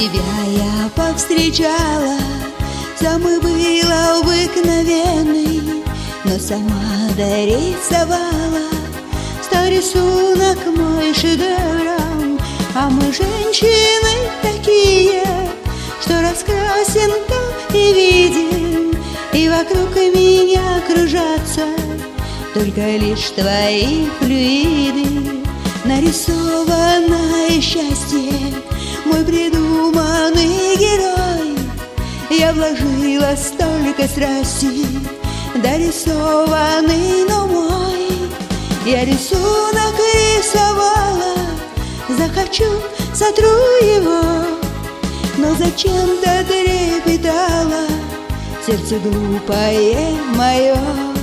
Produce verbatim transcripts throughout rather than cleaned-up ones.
Тебя я повстречала, самый был обыкновенный, но сама дорисовала сто рисунок мой шедевром. А мы женщины такие, что раскрасим то и видим, и вокруг меня кружатся только лишь твои флюиды. Нарисованное счастье, мой придуманный герой, я вложила столько страсти, дорисованный, но мой. Я рисунок рисовала, захочу, сотру его, но зачем-то трепетало сердце глупое мое.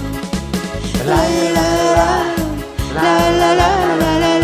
Ла-ла-ла, ла-ла-ла-ла-ла-ла-ла,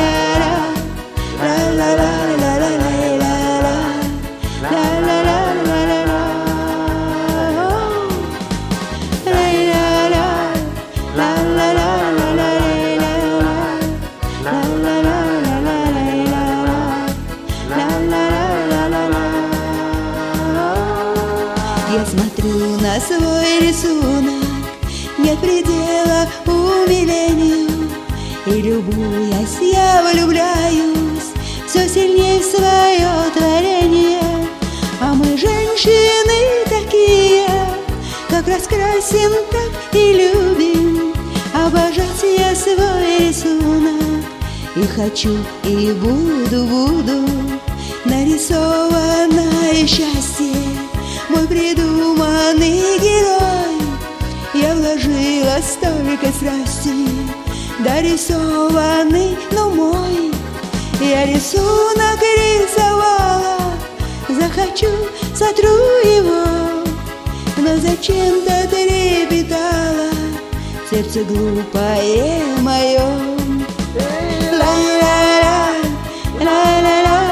я смотрю на свой рисунок, нет предела умилению, и любуясь, я влюбляюсь все сильнее в свое творение. А мы женщины такие, как раскрасим, так и любим. Обожать я свой рисунок и хочу, и буду, буду. Нарисованное счастье, мой придуманный герой, я вложила столько страсти, дорисованный, но мой. Я рисунок рисовала, захочу, сотру его, но зачем-то трепетало сердце глупое мое. Ла-ла-ла, ла-ла-ла.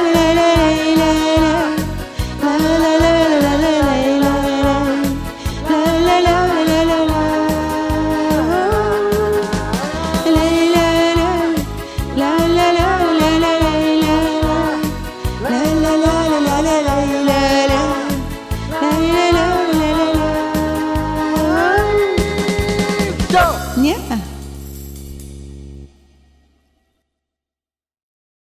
Нет?